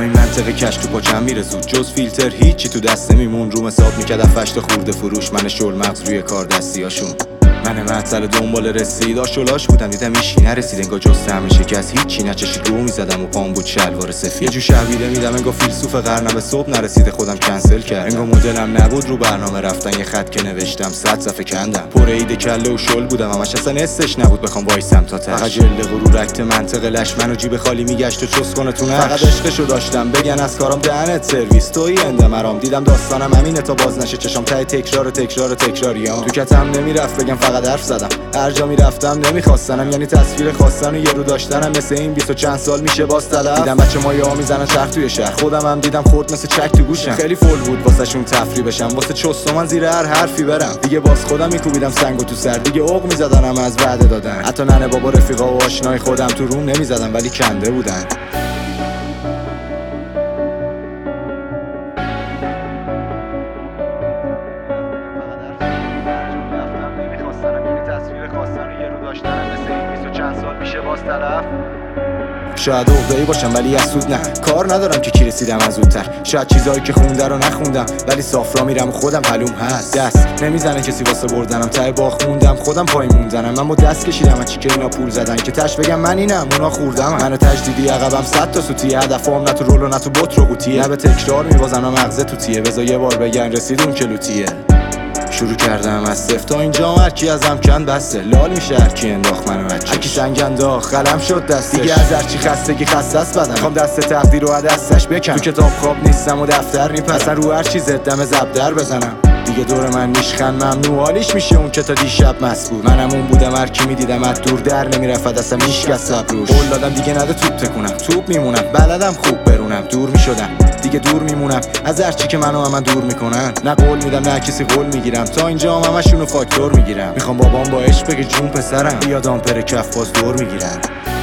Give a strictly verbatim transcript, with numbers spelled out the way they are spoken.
این منطقه کش تو پاچم میره زود، جز فیلتر هیچی تو دست نمیمون. روم حساب میکرد فشت خورده فروش، من شل مغز روی کار دستیاشون. من معطل دنبال رسید، آشولاش بودم دیدم ایشی نرسید. انگار جسته همه شکست هیچی نچشید، رو میزدم و پام بود شلوار سفید. یه جو شهویده میدم انگار فیلسوف قرنم به صبح نرسیده، خودم کنسل کرد. انگار مدلم نبود رو برنامه رفتن، یه خط که نوشتم صد صفحه کندم. پر عید کله و شل بودم همش، اصلا استش نبود بخوام وایسم تا تاش. فقط جلد غرور رکت منطق لش، منو جیب خالی میگشت و چس کنه تو نقش. فقط عشقشو داشتم بگن از کارم دهنت سرویس، تویی انده مرام. دیدم داستانم همینه تا باز نشه چشام، ته تکرار تکرار تکراریام. تو کتم نمیرفت بگم فقط حرف زدم، هر جا میرفتم نمیخواستنم. یعنی تصویر خواستن و یه رو داشتنم، مثل این بیست و چند سال میشه باز طلب. دیدم بچه مایه ها میزنن چرخ توی شهر، خودم هم دیدم خورد مثل چک تو گوشم. خیلی فول بود واسه شون تفریح بشم، واسه چست من زیر هر حرفی برم. دیگه باز خودم میکوبیدم سنگو تو سر، دیگه عق میزدنم از وعده دادن. حتی ننه بابا رفیقا و آشنای خودم تو روم نمیزدم ولی کنده بودن. شاید عقده‌ای باشم ولی از سود نه، کار ندارم که کی رسیدم از زودتر. شاید چیزایی که خونده رو نخوندم ولی صاف را میرم و خودم پلوم هست. دست نمیزنه کسی واسه بردنم، ته باخ موندم خودم پای موندنم. من با دست کشیدم از چی که اینا پول زدن، که تش بگم من اینم اونا خوردم. منو تجدیدی عقبم صد تا سوتی، هدفم نه تو رول و نه تو بوت رو قوطیه. نه به تکرار میبازن و مغزه تو تیه، بذار یه بار بگن رسیدون که لوتیه. شروع کردم از صفر تا اینجا، هرکی ازم کند بسته. لال میشه هرکی انداخت منو بچه، هرکی سنگ انداخت قلم شد دستش. دیگه از هرچی خستگی خسته است بدنم، خوام دست تقدیر رو از دستش بکنم. تو کتاب خواب نیستم و دفتر نیپسن، رو هر چیز دم زبدر بزنم. دیگه دور من نیشخن ممنوع، حالیش میشه اون که تا دیشب مست بود. منم اون بودم هرکی میدیدم از دور در نمیرفت اصلا هیچکس صبروش. قول دادم دیگه نده توپ تکونم، توپ میمونم بلدم خوب برونم. دور میشدم دیگه دور میمونم از هرچی که منو من دور میکنن. نه قول میدم نه کسی قول میگیرم، تا اینجا همشونو فاکتور میگیرم. میخوام بابام با عشق بگه جون پسرم، بیاد آمپر کف باز دور میگیرم.